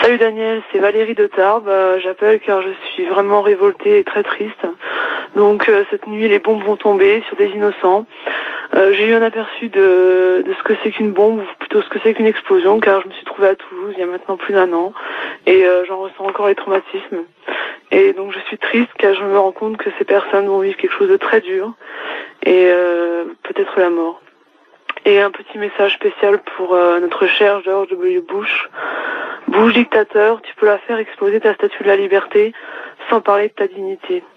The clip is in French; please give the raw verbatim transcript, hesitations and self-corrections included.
Salut Daniel, c'est Valérie de Tarbes. Euh, J'appelle car je suis vraiment révoltée et très triste. Donc euh, cette nuit, les bombes vont tomber sur des innocents. Euh, J'ai eu un aperçu de, de ce que c'est qu'une bombe, ou plutôt ce que c'est qu'une explosion, car je me suis trouvée à Toulouse il y a maintenant plus d'un an, et euh, j'en ressens encore les traumatismes. Et donc je suis triste car je me rends compte que ces personnes vont vivre quelque chose de très dur, et euh, peut-être la mort. Et un petit message spécial pour euh, notre cher George W. Bush. Bouge dictateur, tu peux la faire exploser ta statue de la liberté sans parler de ta dignité.